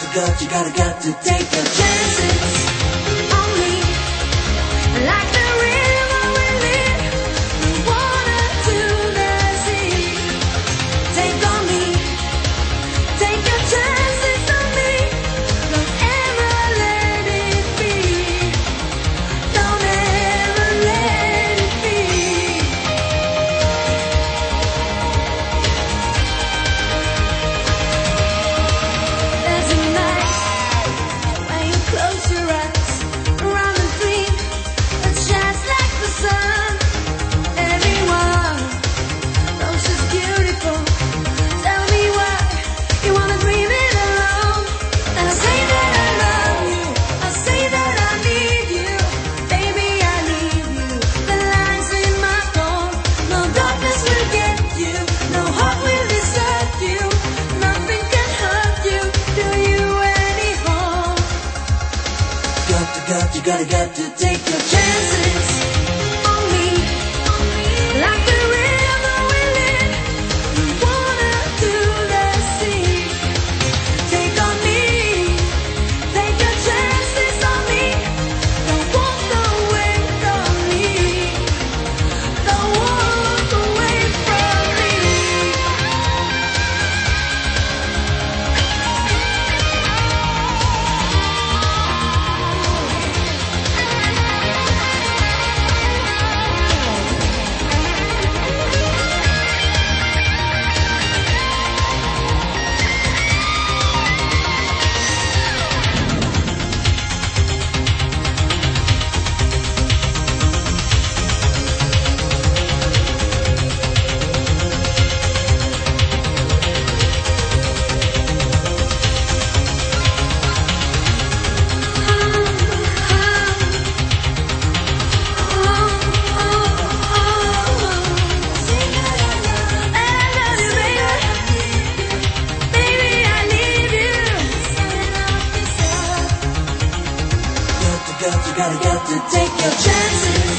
got to take your chances on me. Like the river will lead the water to the sea. Take on me, take your chances on me. Don't ever let it be. Don't ever let it be. There's a night when you close your eyes, around the dream that shines like the sun. Everyone knows she's beautiful. Tell me why you wanna dream it alone. And I say that I love you, I say that I need you. Baby, I need you. The lines in my phone. No darkness will get you, no heart will desert you. Nothing can hurt you, do you any harm. Got to take your chances on me. Like the river will lead the water to the sea. Take on me, take your chances on me. Don't walk away from me. Don't walk away from me. Got to take your chances